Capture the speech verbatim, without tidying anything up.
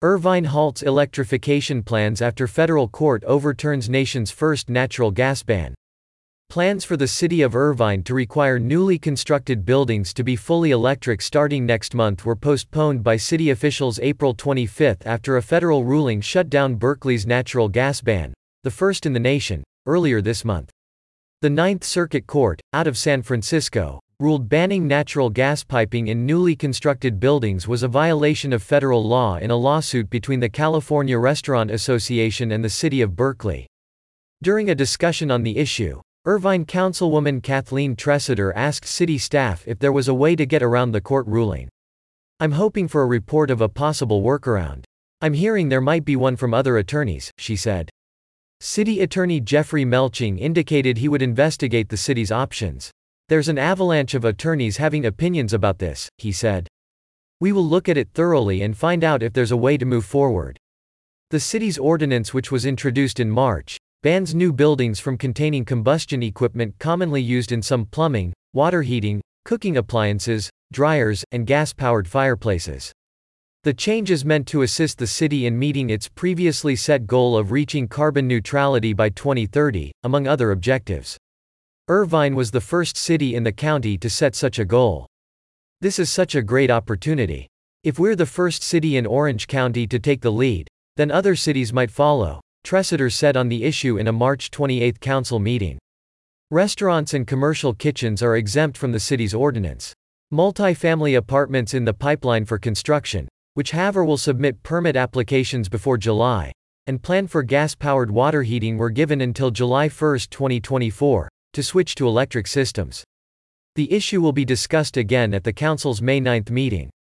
Irvine halts electrification plans after federal court overturns nation's first natural gas ban. Plans for the city of Irvine to require newly constructed buildings to be fully electric starting next month were postponed by city officials April twenty-fifth after a federal ruling shut down Berkeley's natural gas ban, the first in the nation, earlier this month. The Ninth Circuit Court, out of San Francisco, ruled banning natural gas piping in newly constructed buildings was a violation of federal law in a lawsuit between the California Restaurant Association and the city of Berkeley. During a discussion on the issue, Irvine Councilwoman Kathleen Tresidder asked city staff if there was a way to get around the court ruling. "I'm hoping for a report of a possible workaround. I'm hearing there might be one from other attorneys," she said. City Attorney Jeffrey Melching indicated he would investigate the city's options. "There's an avalanche of attorneys having opinions about this," he said. "We will look at it thoroughly and find out if there's a way to move forward." The city's ordinance, which was introduced in March, bans new buildings from containing combustion equipment commonly used in some plumbing, water heating, cooking appliances, dryers, and gas-powered fireplaces. The change is meant to assist the city in meeting its previously set goal of reaching carbon neutrality by twenty thirty, among other objectives. Irvine was the first city in the county to set such a goal. "This is such a great opportunity. If we're the first city in Orange County to take the lead, then other cities might follow," Tresidder said on the issue in a March twenty-eighth council meeting. Restaurants and commercial kitchens are exempt from the city's ordinance. Multi-family apartments in the pipeline for construction, which however will submit permit applications before July, and plan for gas-powered water heating were given until July first, twenty twenty-four, to switch to electric systems. The issue will be discussed again at the council's May ninth meeting.